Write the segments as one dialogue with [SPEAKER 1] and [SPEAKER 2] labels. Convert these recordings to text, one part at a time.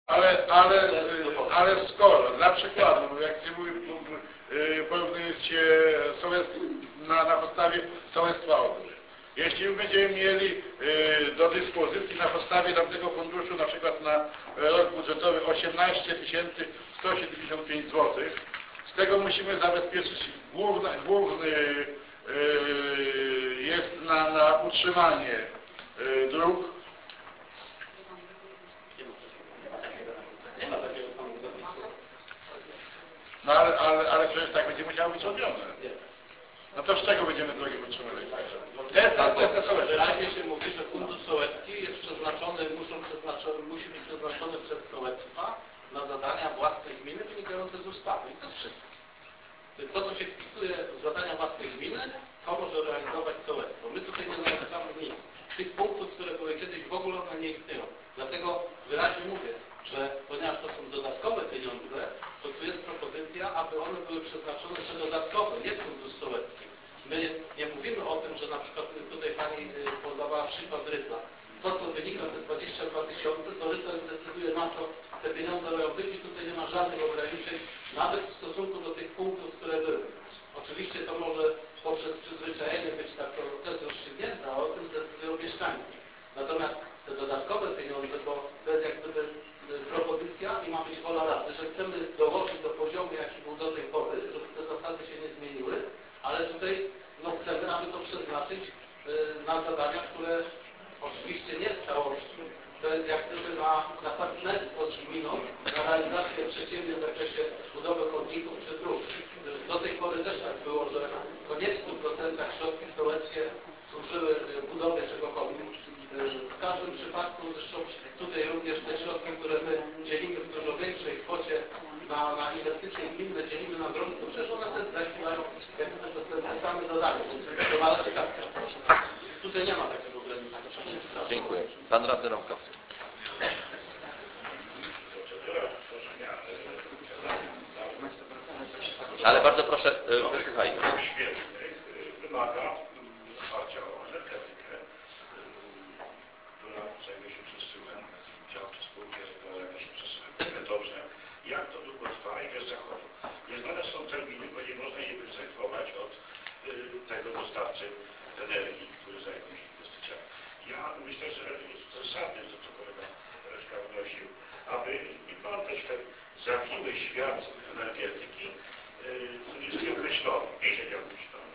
[SPEAKER 1] Ale skoro, dla przykładu, jak porównujecie na podstawie sołectwa Odry. Jeśli będziemy mieli do dyspozycji na podstawie tamtego funduszu na przykład na rok budżetowy 18 175 zł, z tego musimy zabezpieczyć główny jest na utrzymanie dróg. No ale przecież tak będzie musiało być robione. No to z czego będziemy drogi utrzymywać?
[SPEAKER 2] Wyraźnie się mówi, że fundusz sołecki jest przeznaczony, musi być przeznaczony przez sołectwa na zadania własne gminy wynikające z ustawy. I to jest wszystko. To, co się wpisuje w zadania własne gminy, to może realizować sołectwo. My tutaj nie narzucamy nic. Tych punktów, które były kiedyś, w ogóle one nie istnieją. Dlatego wyraźnie mówię, że ponieważ to są dodatkowe pieniądze, to tu jest propozycja, aby one były przeznaczone te dodatkowe, nie fundusz sołecki. My nie mówimy o tym, że na przykład tutaj Pani podawała przykład Ryca. To, co wynika te 22 000, to Ryca decyduje na co te pieniądze mają być i tutaj nie ma żadnych ograniczeń, nawet w stosunku do tych punktów, które były. Oczywiście to może poprzez przyzwyczajenie być tak, to jest rozstrzygnięte, a o tym zdecydują mieszkańcy. Natomiast te dodatkowe pieniądze, bo to jest jak gdyby propozycja i ma być wola Rady, że chcemy dołożyć do poziomu, jaki był do tej pory, żeby te zasady się nie zmieniły, ale tutaj chcemy, aby to przeznaczyć na zadania, które oczywiście nie w całości. To jest jak gdyby na partnerstwo z gminą, na realizację przedsięwzięć w zakresie budowy chodników czy dróg. Do tej pory też tak było, że to nie w 100% środki sołeckie służyły budowie czegokolwiek. W każdym przypadku, zresztą tutaj również te środki, które my dzielimy w dużo większej kwocie na inwestycje gminne, dzielimy na drogi, to przecież one też zasilają te same zadania. To mała ciekawka. Tutaj nie ma takiego ograniczenia.
[SPEAKER 3] Dziękuję. Pan radny Rąkowski. Ale bardzo proszę, wysłuchajmy.
[SPEAKER 4] Wymaga wsparcia o energetykę, która zajmuje się przesyłem, działa przez spółkę, zajmuje się przesyłem. Dobrze. Jak to długo trwa i bez zachodu? Nieznane są terminy, bo nie można je wyegzekwować od tego dostawcy energii, który zajmuje się inwestycjami. Ja myślę, że jest zasadne, to co kolega Reszka wnosił, aby też ten zawiły świat energetyki, który jest nieokreślony, nie się nieokreślony.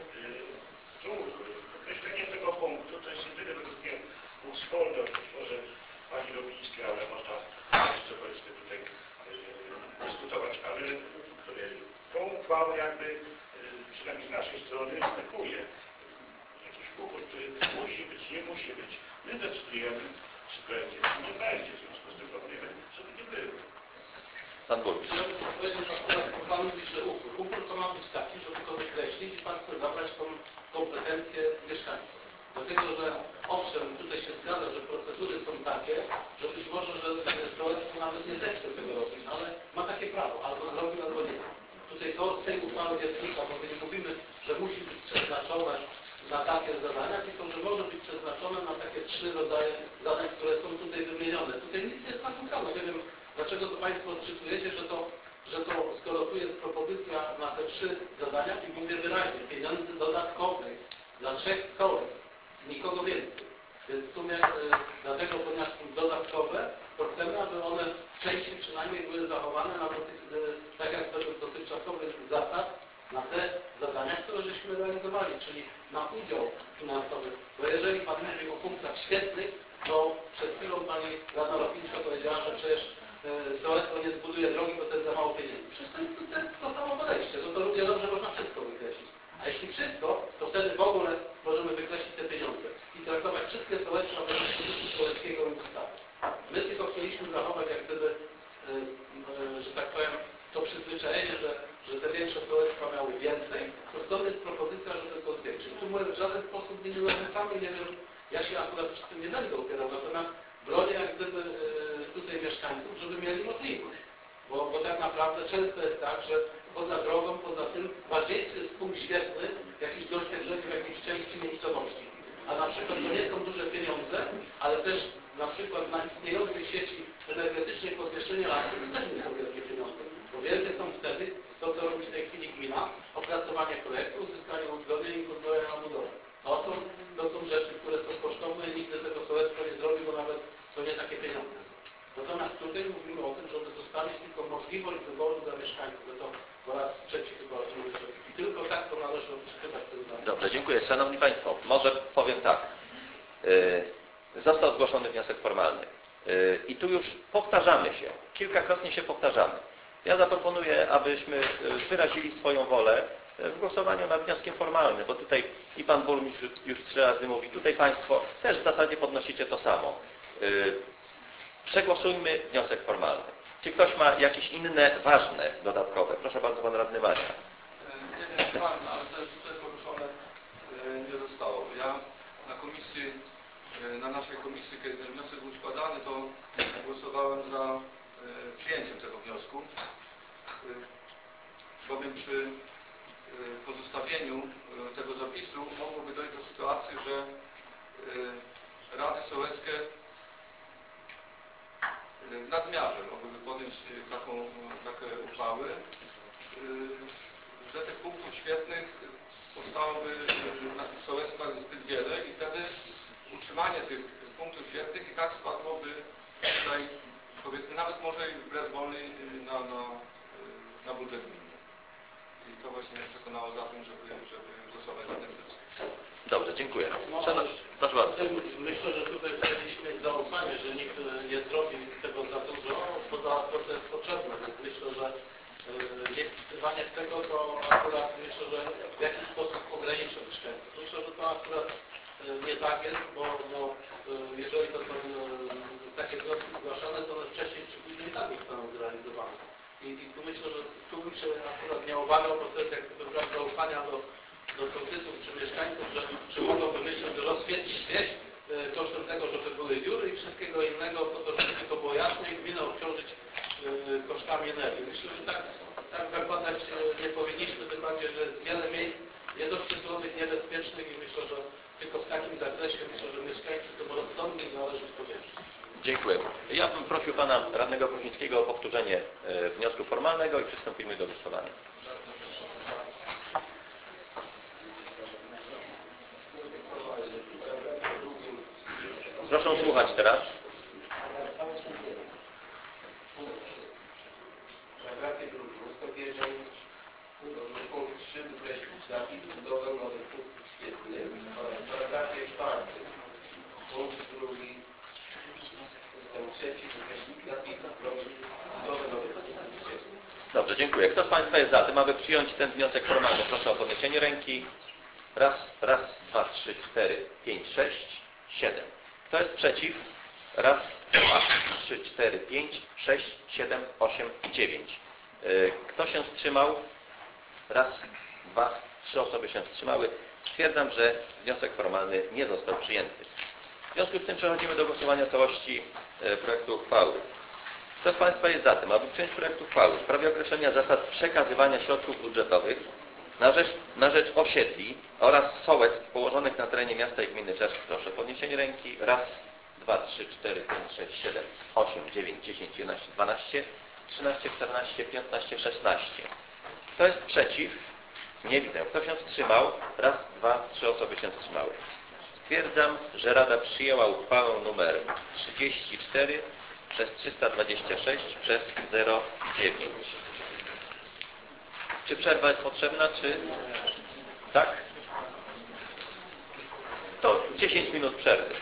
[SPEAKER 4] Tu określenie tego punktu to jest jedyny według mnie punkt wspólny, być może Pani Robińska, ale można jeszcze powiedzmy tutaj dyskutować, ale tą uchwałę jakby przynajmniej z naszej strony neguje. Jakiś układ, który musi być, nie musi być. My decydujemy, czy będzie, czy nie będzie. W związku z tym proponujemy, żeby nie było.
[SPEAKER 3] Pan burmistrz.
[SPEAKER 2] Ja bym powiedział, że Pan mówi, że upór. Upór to ma być taki, żeby to wykreślić i Pan chce zabrać tą kompetencję mieszkańcom. Dlatego, że owszem, tutaj się zgadza, że procedury są takie, że być może, że sołectwo nawet nie zechce tego robić, ale ma takie prawo, albo zrobi, albo nie. Tutaj to z tej uchwały nie wynika, bo my nie mówimy, że musi być przeznaczone na takie zadania, tylko że może być przeznaczone na takie 3 rodzaje zadań, które są tutaj wymienione. Tutaj nic nie jest nakłócane. Nie wiem, dlaczego to Państwo odczytujecie, że to skoro tu jest propozycja na te 3 zadania i mówię wyraźnie, pieniędzy dodatkowych dla 3 sołectw, nikogo więcej. Więc w sumie dlatego, ponieważ są dodatkowe, to chcemy, aby one w części przynajmniej były zachowane na tak jak według dotychczasowych zasad, na te zadania, które żeśmy realizowali, czyli na udział finansowy. Bo jeżeli Pan mówi o punktach świetnych, to przed chwilą Pani Radna Ropińska powiedziała, że przecież sołectwo nie zbuduje drogi, bo to jest za mało pieniędzy. Przecież to jest to samo podejście, że to równie dobrze można wszystko wykreślić. A jeśli wszystko, to wtedy w ogóle możemy wykreślić te pieniądze i traktować wszystkie sołectwa według funduszu sołeckiego i ustawy. My tylko chcieliśmy zachować jak gdyby, że tak powiem, to przyzwyczajenie, że te większe sołectwa miały więcej, to stąd jest propozycja, żeby to zwiększyć. Tu mówię, w żaden sposób nie narzucamy, nie wiem, ja się akurat przy tym nie będę upierał, natomiast bronię jak gdyby tutaj mieszkańców, żeby mieli możliwość. Bo tak naprawdę często jest tak, że poza drogą, poza tym ważniejszy jest punkt świetny, jakiś doświetlenie w jakiejś części miejscowości. A na przykład to nie są duże pieniądze, ale też na przykład na istniejącej sieci energetycznej podwieszenie lasów też nie są wielkie pieniądze. Bo wielkie są wtedy to, co robi w tej chwili gmina, opracowanie projektu, uzyskanie uzgodnień i pozwolenia na budowę. To są rzeczy, które są kosztowne i nigdy tego sołectwo nie zrobi, bo nawet to nie takie pieniądze są. Natomiast tutaj mówimy o tym, żeby zostawić tylko możliwość wyboru dla mieszkańców, że to po raz trzeci chyba i tylko tak to należy odczytywać ten zakres.
[SPEAKER 3] Dobrze, dziękuję. Szanowni Państwo, może powiem tak. Został zgłoszony wniosek formalny. I tu już powtarzamy się, kilkakrotnie się powtarzamy. Ja zaproponuję, abyśmy wyrazili swoją wolę w głosowaniu nad wnioskiem formalnym, bo tutaj i Pan Burmistrz już 3 razy mówi, tutaj Państwo też w zasadzie podnosicie to samo. Przegłosujmy wniosek formalny. Czy ktoś ma jakieś inne, ważne, dodatkowe? Proszę bardzo, Pan Radny Mania.
[SPEAKER 5] Nie wiem, ważne, ale to jest tutaj poruszone nie zostało. Ja na naszej komisji, kiedy ten wniosek był składany, to głosowałem za przyjęciem tego wniosku. Bowiem przy pozostawieniu tego zapisu mogłoby dojść do sytuacji, że rady sołeckie w nadmiarze mogłyby podjąć takie uchwały, że tych punktów świetnych powstałoby na tych sołectwach zbyt wiele i wtedy utrzymanie tych punktów świetnych i tak spadłoby tutaj, powiedzmy, nawet może i wbrew woli na budżet gminy. I to właśnie mnie przekonało za tym, żeby głosować za tym wnioskiem.
[SPEAKER 3] Dobrze, dziękuję. Proszę bardzo.
[SPEAKER 2] Myślę, że tutaj powinniśmy mieć zaufanie, że nikt nie zrobi tego za dużo, bo to jest potrzebne, więc myślę, że nie wpisywanie w tego to akurat myślę, że w jakiś sposób ogranicza mieszkańców. Myślę, że to akurat nie tak jest, bo jeżeli to są takie wnioski zgłaszane, to one wcześniej czy później i tak zostaną zrealizowane. I tu myślę, że tu bym się akurat nie obawiał, bo to jest jak gdyby brak zaufania do sołtysów czy mieszkańców, że czy mogą wymyślić, że rozświetlić wieś kosztem tego, żeby były dziury i wszystkiego innego, po to, żeby tylko było jasno i gminę obciążyć kosztami energii. Myślę, że tak zakładać nie powinniśmy, tym bardziej, że jest wiele miejsc niedoświetlonych, niebezpiecznych i myślę, że tylko w takim zakresie myślę, że mieszkańcy są rozsądni i należy to powierzyć.
[SPEAKER 3] Dziękuję. Ja bym prosił Pana Radnego Gruzińskiego o powtórzenie wniosku formalnego i przystąpimy do głosowania. Proszę słuchać teraz.
[SPEAKER 6] W paragrafie drugim, ustęp 1, punkt 3 wykreślić zapis budowę nowych punktów świetlnych oraz w paragrafie 4, punkt 2, ustęp 3 wykreślić zapis budowę nowych punktów świetlnych.
[SPEAKER 3] Dobrze, dziękuję. Kto z Państwa jest za tym, aby przyjąć ten wniosek formalny? Proszę o podniesienie ręki. Raz, 2, 3, 4, 5, 6, 7. Kto jest przeciw? Raz, 2, 3, 4, 5, 6, 7, 8, 9. Kto się wstrzymał? Raz, 2, 3 osoby się wstrzymały. Stwierdzam, że wniosek formalny nie został przyjęty. W związku z tym przechodzimy do głosowania całości projektu uchwały. Kto z Państwa jest za tym, aby przyjąć projekt uchwały w sprawie określenia zasad przekazywania środków budżetowych na rzecz osiedli oraz sołectw położonych na terenie miasta i gminy Czeszów? Proszę o podniesienie ręki. Raz, 2, 3, 4, 5, 6, 7, 8, 9, 10, 11, 12, 13, 14, 15, 16. Kto jest przeciw? Nie widzę. Kto się wstrzymał? Raz, 2, 3 osoby się wstrzymały. Stwierdzam, że Rada przyjęła uchwałę numer 34 przez 326 przez 09. Czy przerwa jest potrzebna, czy... Tak? To 10 minut przerwy.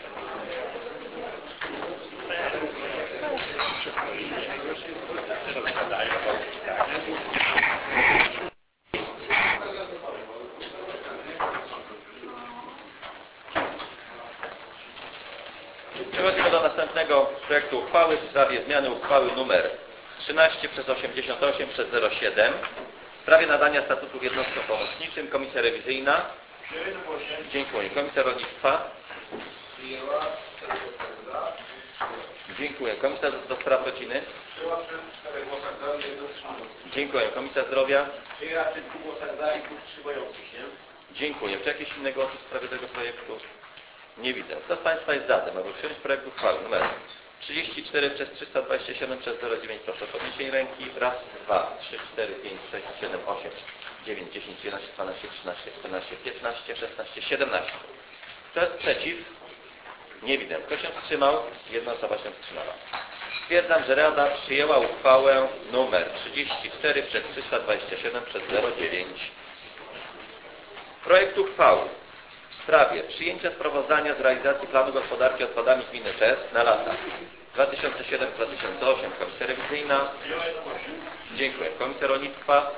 [SPEAKER 3] Przechodzimy do następnego projektu uchwały w sprawie zmiany uchwały nr 13 przez 88 przez 07 w sprawie nadania statutów jednostkom pomocniczym. Komisja rewizyjna. Dziękuję. Komisja rolnictwa. Dziękuję. Komisja do spraw rodziny. Dziękuję. Komisja zdrowia.
[SPEAKER 6] Przyjęła przy 2 głosach za i 2 wstrzymujących się.
[SPEAKER 3] Dziękuję. Czy jakieś inne głosy w sprawie tego projektu? Nie widzę. Kto z Państwa jest za tym, aby przyjąć projekt uchwały numer 34 przez 327 przez 09? Proszę o podniesienie ręki. Raz, 2, 3, 4, 5, 6, 7, 8, 9, 10, 11, 12, 13, 14, 15, 16, 17. Kto jest przeciw? Nie widzę. Kto się wstrzymał? Jedna osoba się wstrzymała. Stwierdzam, że Rada przyjęła uchwałę numer 34 przez 327 przez 09. Projekt uchwały w sprawie przyjęcia sprawozdania z realizacji planu gospodarki odpadami gminy Czest na lata 2007-2008. Komisja rewizyjna. Dziękuję. Komisja rolnictwa.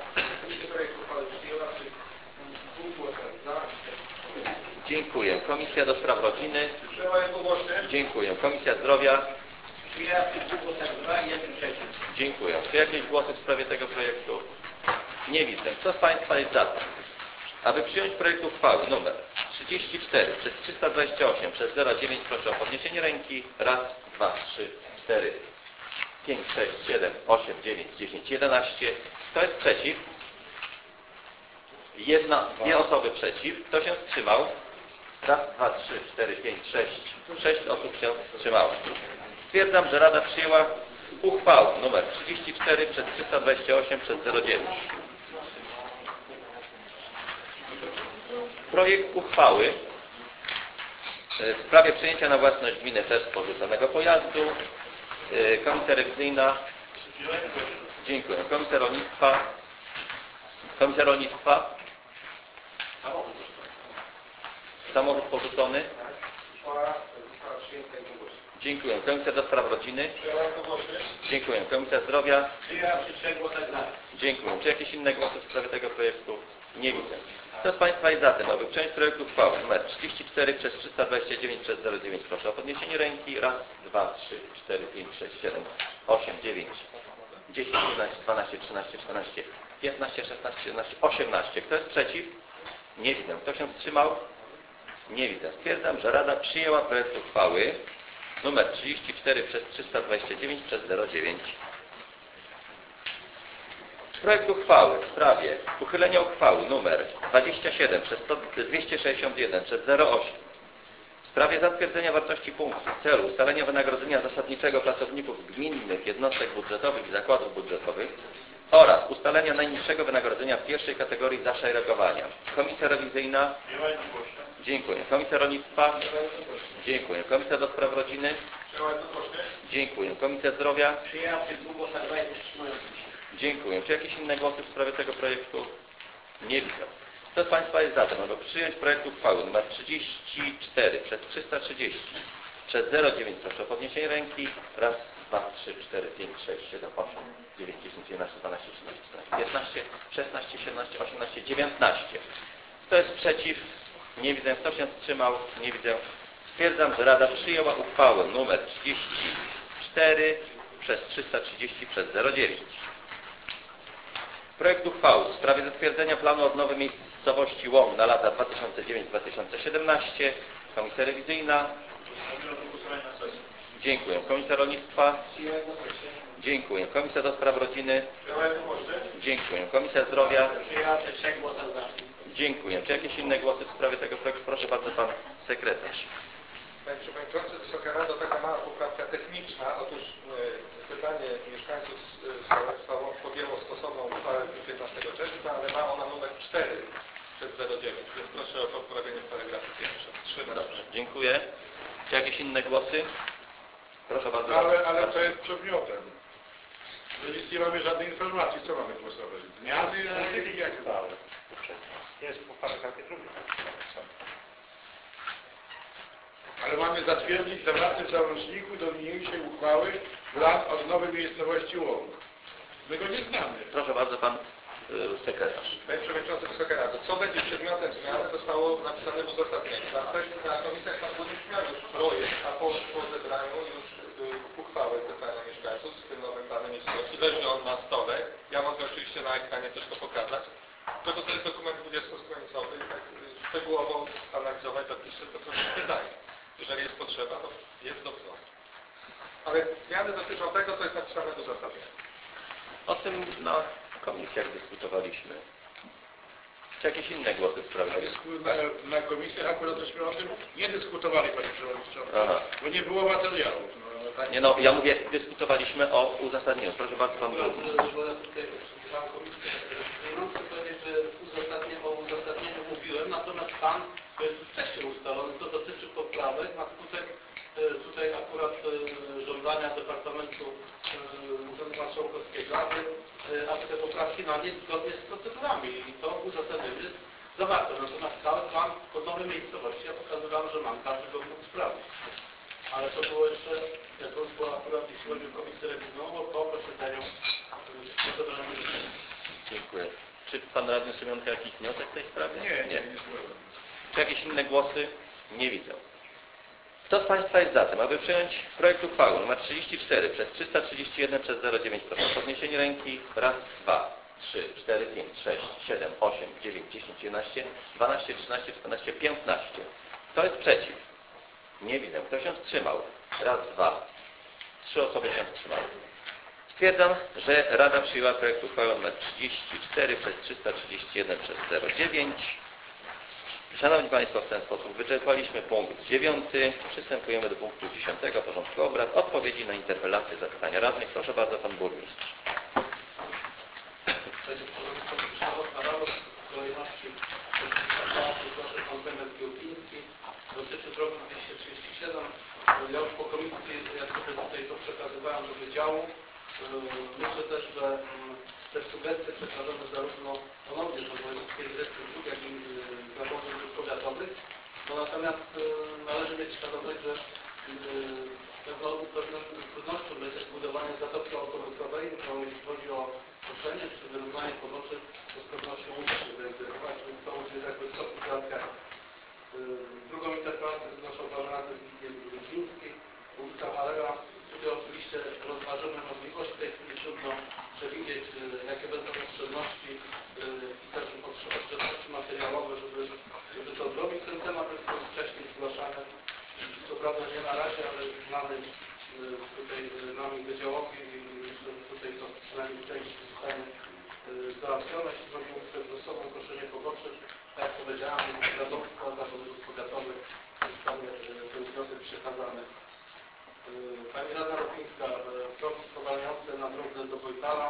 [SPEAKER 3] Dziękuję. Komisja do spraw rodziny. Dziękuję. Komisja zdrowia. Dziękuję. Czy jakieś głosy w sprawie tego projektu? Nie widzę. Kto z Państwa jest za tym, aby przyjąć projekt uchwały numer 34 przez 328 przez 09? Proszę o podniesienie ręki. Raz, 2, 3, 4, 5, 6, 7, 8, 9, 10, 11. Kto jest przeciw? Dwie osoby przeciw. Kto się wstrzymał? Raz, 2, 3, 4, 5, 6. 6 osób się wstrzymało. Stwierdzam, że Rada przyjęła uchwałę numer 34 przez 328 przez 09. Projekt uchwały w sprawie przyjęcia na własność gminy Czest porzuconego pojazdu. Komisja rewizyjna. Dziękuję. Komisja rolnictwa. Komisja rolnictwa. Samochód porzucony. Dziękuję. Komisja do spraw rodziny. Dziękuję. Komisja zdrowia. Dziękuję. Czy jakieś inne głosy w sprawie tego projektu? Nie widzę. Kto z Państwa jest za tym, aby przyjąć projekt uchwały numer 34 przez 329 przez 09? Proszę o podniesienie ręki. Raz, 2, 3, 4, 5, 6, 7, 8, 9, 10, 11, 12, 13, 14, 15, 16, 17, 18. Kto jest przeciw? Nie widzę. Kto się wstrzymał? Nie widzę. Stwierdzam, że Rada przyjęła projekt uchwały numer 34 przez 329 przez 09. Projekt uchwały w sprawie uchylenia uchwały numer 27 przez 261 przez 08 w sprawie zatwierdzenia wartości punktu w celu ustalenia wynagrodzenia zasadniczego pracowników gminnych jednostek budżetowych i zakładów budżetowych oraz ustalenia najniższego wynagrodzenia w pierwszej kategorii zaszeregowania. Komisja rewizyjna. Dziękuję. Komisja rolnictwa. Dziękuję. Komisja do spraw rodziny. Dziękuję. Komisja zdrowia. Dziękuję. Czy jakieś inne głosy w sprawie tego projektu? Nie widzę. Kto z Państwa jest za tym, aby przyjąć projekt uchwały nr 34 przez 330 przez 09? Proszę o podniesienie ręki. Raz, 2, 3, 4, 5, 6, 7, 8, 9, 10, 11, 12, 13, 14, 15, 16, 17, 18, 19. Kto jest przeciw? Nie widzę. Kto się wstrzymał? Nie widzę. Stwierdzam, że Rada przyjęła uchwałę nr 34 przez 330 przez 09. Projekt uchwały w sprawie zatwierdzenia planu odnowy miejscowości Łom na lata 2009-2017. Komisja rewizyjna. Dziękuję. Komisja rolnictwa. Dziękuję. Komisja do spraw rodziny. Dziękuję. Komisja zdrowia. Dziękuję. Czy jakieś inne głosy w sprawie tego projektu? Proszę bardzo, pan sekretarz.
[SPEAKER 5] Panie Przewodniczący, Wysoka Rado, taka mała poprawka techniczna. Otóż pytanie mieszkańców sołectwa podjęło stosowną uchwałę 15 czerwca, ale ma ona numer 4 przez 09, więc proszę o poprawienie paragrafu 1.
[SPEAKER 3] Dobrze, dziękuję. Czy jakieś inne głosy? Proszę bardzo.
[SPEAKER 1] Ale to jest przedmiotem. My nic nie mamy żadnej informacji, co mamy głosować. Zmiany, jak dalej.
[SPEAKER 4] Jest po paragrafie drugim.
[SPEAKER 1] Ale mamy zatwierdzić zawarty w załączniku do niniejszej uchwały plan odnowy miejscowości Łom. My go nie znamy.
[SPEAKER 3] Proszę bardzo, pan sekretarz.
[SPEAKER 5] Panie Przewodniczący, Wysoka Rado, co będzie przedmiotem zmiany zostało napisane w uzasadnieniu. Na komisjach Pan Burmistrz miał już projekt, a po zebraniu już uchwałę zebrania mieszkańców z tym nowym planem miejscowości. Leży on na stole. Ja mogę oczywiście na ekranie też to pokazać. Tylko to jest dokument 20-stronicowy i tak szczegółowo analizować zapisy to trochę wydaje. Jeżeli jest potrzeba, to jest do wzrostu. Ale zmiany dotyczą tego, co jest napisane w uzasadnieniu.
[SPEAKER 3] O tym na komisjach dyskutowaliśmy. Czy jakieś inne głosy w sprawie?
[SPEAKER 1] Na komisjach akurat żeśmy o tym nie dyskutowali, Panie Przewodniczący,
[SPEAKER 3] Aha.
[SPEAKER 1] bo nie było materiałów. No, tak.
[SPEAKER 3] Nie no, ja mówię, dyskutowaliśmy o uzasadnieniu. Proszę bardzo, Pan
[SPEAKER 2] Bo
[SPEAKER 3] Burmistrz.
[SPEAKER 2] ja tutaj obsługiwałem komisję rewizyjną, chcę powiedzieć, że o uzasadnieniu mówiłem, natomiast Pan, to jest wcześniej ustalony, to dotyczy poprawek na skutek tutaj akurat żądania Departamentu Urzędu Marszałkowskiego, aby te poprawki na nie zgodnie z procedurami i to uzasadnienie jest zawarte. Natomiast cały plan odnowy miejscowości ja pokazywałem, że mam, każdy go mógł sprawdzić. Ale to było jeszcze, to było akurat jeśli chodzi o komisję rewizyjną, po posiedzeniu proceduralnym.
[SPEAKER 3] Dziękuję. Czy Pan Radny Szymiątka jakiś wniosek w tej sprawie?
[SPEAKER 1] Nie.
[SPEAKER 3] Czy jakieś inne głosy? Nie widzę. Kto z Państwa jest za tym, aby przyjąć projekt uchwały nr 34 przez 331 przez 09? Proszę o podniesienie ręki. Raz, 2, 3, 4, 5, 6, 7, 8, 9, 10, 11, 12, 13, 14, 15. Kto jest przeciw? Nie widzę. Kto się wstrzymał? Raz, 2, 3 osoby się wstrzymały. Stwierdzam, że Rada przyjęła projekt uchwały nr 34 przez 331 przez 09. Szanowni Państwo, w ten sposób wyczerpaliśmy punkt 9. Przystępujemy do punktu 10 porządku obrad. Odpowiedzi na interpelacje, zapytania radnych. Proszę bardzo, Pan Burmistrz.
[SPEAKER 2] Panie Przewodniczący, Szanowna Rado, w kolejności proszę Pan Klemens Giełpiński. Dotyczy drogi 237. Ja już po komisji, jak sobie tutaj to przekazywałem do wydziału, myślę też, że te sugestie przekażone zarówno ponownie do Wojewódzkiej Dyrekcji Dróg, jak i Zarządu Dróg Powiatowych. No natomiast należy mieć świadomość, że pewną trudnością będzie budowanie zatoki autobusowej, bo jeśli chodzi o koszenie czy wyrównanie poboczy, to z pewnością musi się zainteresować, więc to jest jakby stopień załatwiania. Drugą interpelację zgłaszał Pan Radny Zbigniew Grudziński, ulica Halera. Tutaj oczywiście rozważymy możliwość w tej chwili trudno przewidzieć, jakie będą oszczędności i też oszczędności materiałowe, żeby to zrobić. Ten temat jest już wcześniej zgłaszany. Co prawda nie na razie, ale znany tutaj nami wydziałowi i myślę, że tutaj to przynajmniej w części zostanie załatwione. Jeśli chodzi o przedmiotową koszenie poboczy, tak jak powiedziałem, Radomstwa Zarządów Powiatowych zostanie ten wniosek przekazany. Pani Radna Ropińska, progi spowalniające na drodze do Wojtala.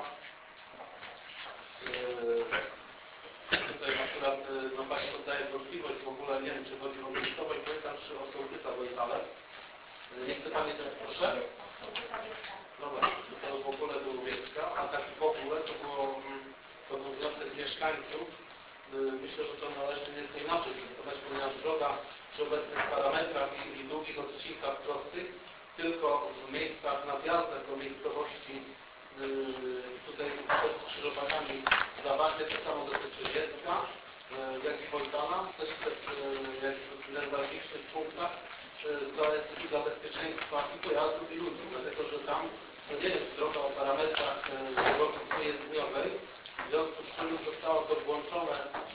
[SPEAKER 2] Tutaj akurat no, Pani poddaje wątpliwość, w ogóle nie wiem, czy chodzi o miejscowość Wojtal, czy o sołtysa Wojtale. Nie chce Pani też, proszę? No właśnie, to w ogóle było Wiecka, a taki w ogóle to był wniosek mieszkańców. Myślę, że to należy nieco inaczej traktować, ponieważ droga przy obecnych parametrach i długich odcinkach prostych tylko w miejscach nadjazdach do miejscowości tutaj przed skrzyżowaniami Zawarty, to samo dotyczy Wiecka, jak i Wojtana, też w najważniejszych punktach to jest i dla bezpieczeństwa i pojazdów i ludzi, dlatego że tam to nie jest droga o parametrach drogi pojezdniowej, w związku z czym zostało to włączone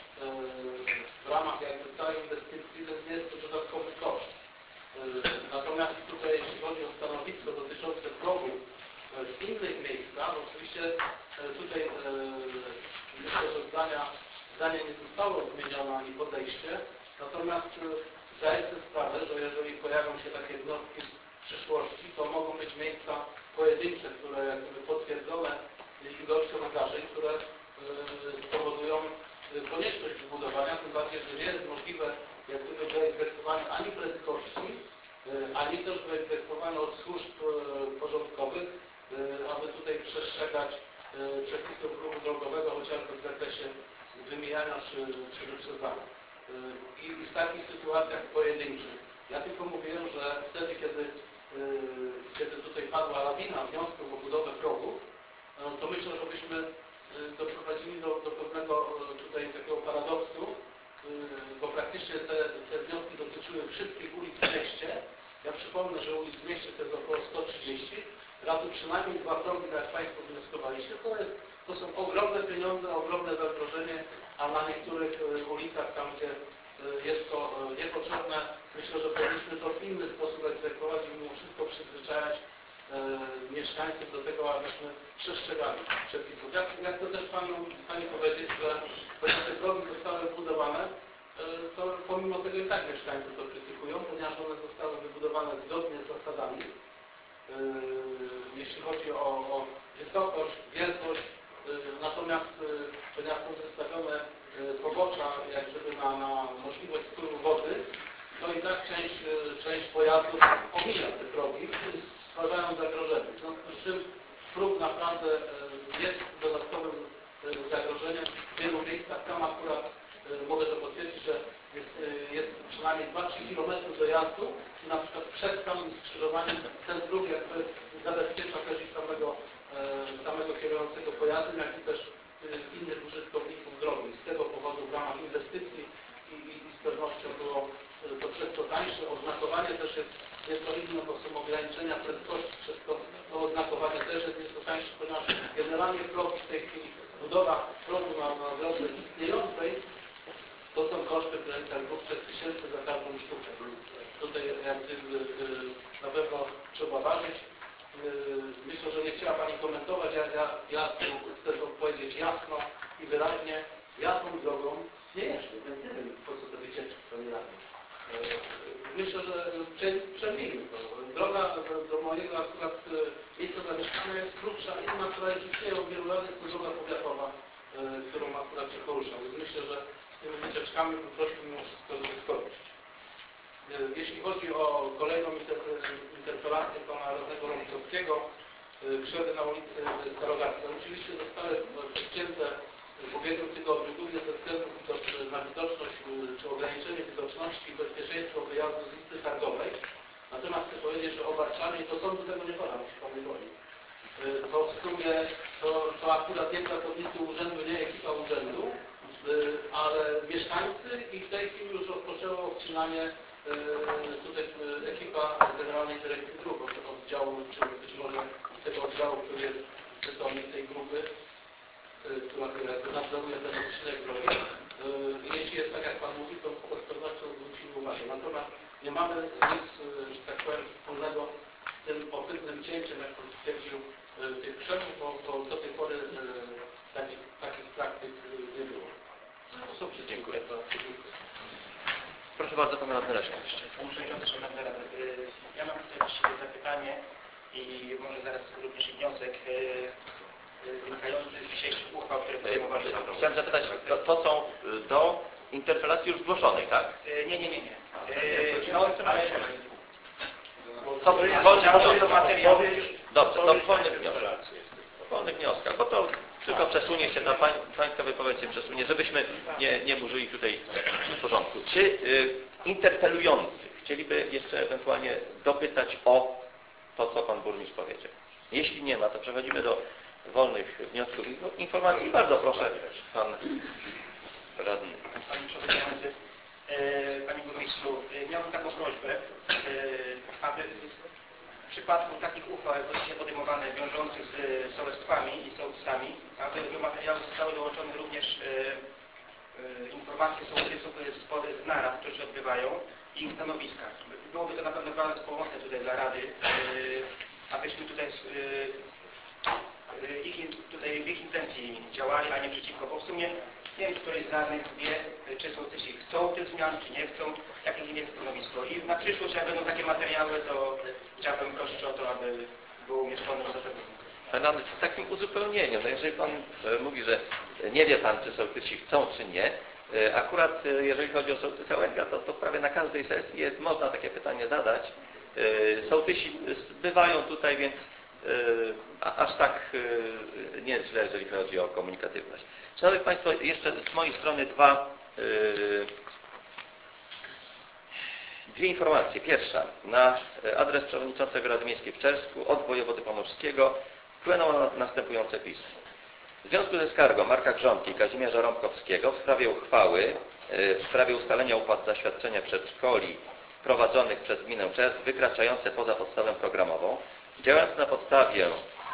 [SPEAKER 2] w ramach jakby całej inwestycji, więc nie jest to dodatkowy koszt. Natomiast tutaj, jeśli chodzi o stanowisko dotyczące progów w innych miejscach, oczywiście tutaj myślę, że zdanie nie zostało zmienione ani podejście, natomiast zdaję sobie sprawę, że jeżeli pojawią się takie wnioski w przyszłości, to mogą być miejsca pojedyncze, które jakby potwierdzone ilością wydarzeń, które spowodują konieczność wybudowania, tym bardziej, że nie jest możliwe jak gdyby wyegzekwowanie ani prędkości, ani też wyegzekwowanie od służb porządkowych, aby tutaj przestrzegać przepisów ruchu drogowego, chociażby w zakresie wymijania czy wyprzedzania. I w takich sytuacjach pojedynczych. Ja tylko mówiłem, że wtedy, kiedy tutaj padła lawina wniosków o budowę progów, to myślę, że byśmy doprowadzili do pewnego tutaj takiego paradoksu, bo praktycznie te wnioski dotyczyły wszystkich ulic w mieście. Ja przypomnę, że ulic w mieście to jest około 130, razy przynajmniej 2 progi, tak jak Państwo wnioskowaliście, to są ogromne pieniądze, ogromne zagrożenie, a na niektórych ulicach, tam gdzie jest to niepotrzebne, myślę, że powinniśmy to w inny sposób egzekwować i mimo wszystko przyzwyczajać mieszkańców do tego, abyśmy przestrzegali przepisów. Ja chcę też Pani powiedzieć, że chociaż te drogi zostały budowane, to pomimo tego i tak mieszkańcy to krytykują, ponieważ one zostały wybudowane zgodnie z zasadami. Jeśli chodzi o wysokość, wielkość, natomiast ponieważ są wystawione pobocza jak gdyby na możliwość wpływu wody, to i tak część pojazdów omija te progi, stwarzają zagrożenie. W związku z czym próg naprawdę jest dodatkowym zagrożeniem. W wielu miejscach tam akurat mogę to potwierdzić, że jest przynajmniej 2-3 km dojazdu i na przykład przed samym skrzyżowaniem ten próg jakby zabezpiecza też i samego kierującego pojazdem, jak i też innych użytkowników drogi. Z tego powodu w ramach inwestycji i z pewnością było to przez to tańsze. Oznakowanie też jest nieco inne, bo są ograniczenia prędkości, przez to oznakowanie też jest nieco tańsze, ponieważ generalnie progi w tej chwili, budowa progu na drodze istniejącej, to są koszty w granicach 2-3 za każdą sztukę. Więc tutaj jak gdyby na pewno trzeba ważyć. Myślę, że nie chciała Pani komentować. Ja chcę to powiedzieć jasno i wyraźnie. Ja tą drogą nie jeżdżę, więc nie wiem, po co te wycieczki Pani radni. Myślę, że przemijmy to. Droga do mojego akurat miejsca zamieszkania jest krótsza, inna, która już istnieje od wielu lat, jest to droga powiatowa, którą akurat się poruszam. Więc myślę, że z tymi wycieczkami po prostu mimo wszystko skończyć. Jeśli chodzi o kolejną interpelację pana radnego Romikowskiego, krzedy na ulicy Starogackiej. Oczywiście zostały podcięte w ubiegłym tygodniu, głównie ze względu na widoczność czy ograniczenie widoczności i bezpieczeństwo wyjazdu z listy targowej. Natomiast chcę powiedzieć, że obarczanie, i to sądu tego nie podam, jeśli pan nie boi, to w sumie to akurat nie pracownicy urzędu, nie ekipa urzędu, ale mieszkańcy i w tej chwili już rozpoczęło odcinanie tutaj ekipa Generalnej Dyrekcji Dróg od oddziału, czy być może tego oddziału, który jest cytownik tej grupy, która nadzoruje ten odcinek drogi. Jeśli jest tak, jak Pan mówi, to z pewnością zwrócimy uwagę. Natomiast nie mamy nic, że tak powiem, wspólnego z tym ohydnym cięciem, jak to stwierdził tych krzewów, bo do tej pory takich praktyk nie było.
[SPEAKER 3] Dobrze, dziękuję. Proszę bardzo, Pan radny Leszek jeszcze.
[SPEAKER 7] Panie Przewodniczący, Szanowny Radny, ja mam tutaj właściwie zapytanie i może zaraz również i wniosek wynikający z dzisiejszych uchwał, które podejmowaliśmy.
[SPEAKER 3] Chciałem zapytać, to są do interpelacji już zgłoszonej, tak?
[SPEAKER 7] Nie. No, ale
[SPEAKER 3] To
[SPEAKER 7] chciałbym do materiału.
[SPEAKER 3] Dobrze, to w wolnych wnioskach, bo to tylko przesunie się, Pańska wypowiedź się przesunie, żebyśmy nie burzyli tutaj porządku. Czy interpelujący chcieliby jeszcze ewentualnie dopytać o to, co Pan Burmistrz powiedział? Jeśli nie ma, to przechodzimy do wolnych wniosków i informacji. Bardzo proszę, Pan Radny.
[SPEAKER 7] Panie Przewodniczący, Panie Burmistrzu, miałbym taką prośbę, aby w przypadku takich uchwał, jak właśnie podejmowane, wiążących z sołectwami i sołtysami, aby do materiału zostały dołączone również informacje sołtysów z narad, które się odbywają i ich stanowiska. Byłoby to na pewno bardzo pomocne tutaj dla Rady, abyśmy tutaj w ich intencji działali, a nie przeciwko, bo w sumie nie wiem, któryś z radnych wie, czy sołtysi chcą tych zmian, czy nie chcą, jakie jest stanowisko. I na przyszłość, jak będą takie materiały, to chciałbym prosić o to, aby było umieszczone w zapewnieniu.
[SPEAKER 3] Radny, z takim uzupełnieniem, no jeżeli Pan mówi, że nie wie Pan, czy sołtysi chcą, czy nie, akurat jeżeli chodzi o sołtysa Łęga, to prawie na każdej sesji można takie pytanie zadać. Sołtysi bywają tutaj, więc aż tak nie jest źle, jeżeli chodzi o komunikatywność. Szanowni Państwo, jeszcze z mojej strony dwie informacje. Pierwsza, na adres przewodniczącego Rady Miejskiej w Czersku od wojewody pomorskiego wpłynęło następujące pismo. W związku ze skargą Marka Grządki i Kazimierza Rąbkowskiego w sprawie uchwały w sprawie ustalenia opłat za świadczenia przedszkoli prowadzonych przez gminę Czersk wykraczające poza podstawę programową, działając na podstawie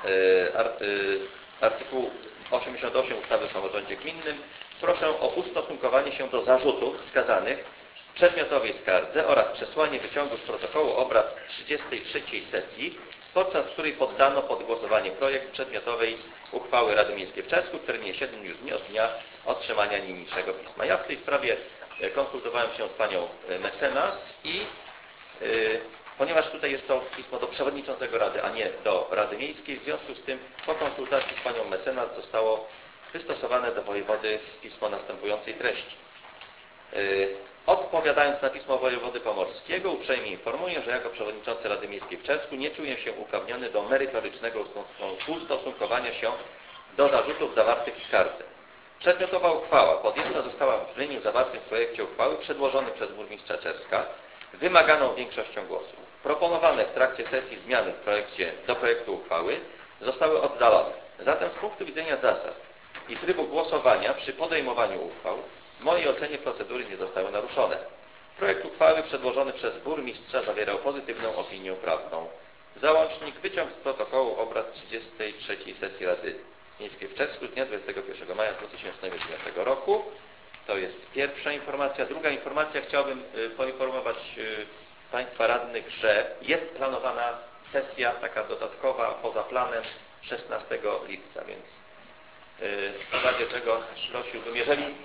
[SPEAKER 3] artykułu 88 ustawy o samorządzie gminnym, proszę o ustosunkowanie się do zarzutów wskazanych w przedmiotowej skardze oraz przesłanie wyciągu z protokołu obrad 33. sesji podczas której poddano pod głosowanie projekt przedmiotowej uchwały Rady Miejskiej w Czesku w terminie 7 dni od dnia otrzymania niniejszego pisma. Ja w tej sprawie konsultowałem się z panią mecenas i ponieważ tutaj jest to pismo do przewodniczącego Rady, a nie do Rady Miejskiej, w związku z tym po konsultacji z panią mecenas zostało wystosowane do wojewody pismo następującej treści. Odpowiadając na pismo wojewody pomorskiego, uprzejmie informuję, że jako przewodniczący Rady Miejskiej w Czesku nie czuję się uprawniony do merytorycznego ustosunkowania się do zarzutów zawartych w skardze. Przedmiotowa uchwała podjęta została w brzmieniu zawartym w projekcie uchwały przedłożonym przez burmistrza Czeska wymaganą większością głosów. Proponowane w trakcie sesji zmiany do projektu uchwały zostały oddalone. Zatem z punktu widzenia zasad i trybu głosowania przy podejmowaniu uchwał w mojej ocenie procedury nie zostały naruszone. Projekt uchwały przedłożony przez burmistrza zawierał pozytywną opinię prawną. Załącznik wyciąg z protokołu obrad 33. sesji Rady Miejskiej w Czesku z dnia 21 maja 2009 roku. To jest pierwsza informacja. Druga informacja, chciałbym poinformować Państwa radnych, że jest planowana sesja taka dodatkowa poza planem 16 lipca, więc w razie czego prosiłbym,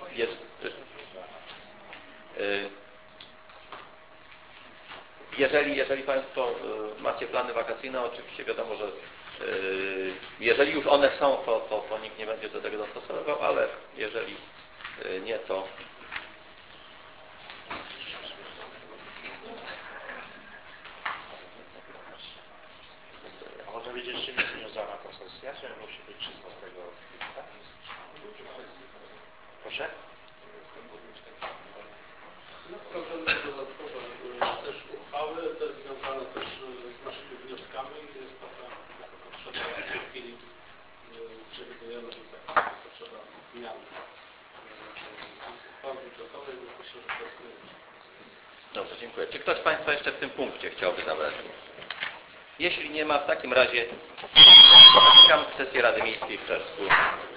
[SPEAKER 3] jeżeli Państwo macie plany wakacyjne, oczywiście wiadomo, że jeżeli już one są, to nikt nie będzie do tego dostosowywał, ale jeżeli nie, to
[SPEAKER 4] A można wiedzieć, czym jest związana ta sesja? Czy musi być 16 lipca? Proszę?
[SPEAKER 2] Proponuję dodatkowo też uchwały, to jest związane też z naszymi wnioskami. Jest taka potrzeba w tej chwili, przewidujemy taka potrzeba zmiany uchwały budżetowej, więc myślę, że to jest konieczne.
[SPEAKER 3] dobrze, dziękuję. Czy ktoś z Państwa jeszcze w tym punkcie chciałby zabrać głos? Jeśli nie ma, w takim razie zamykam sesję Rady Miejskiej w Czesku.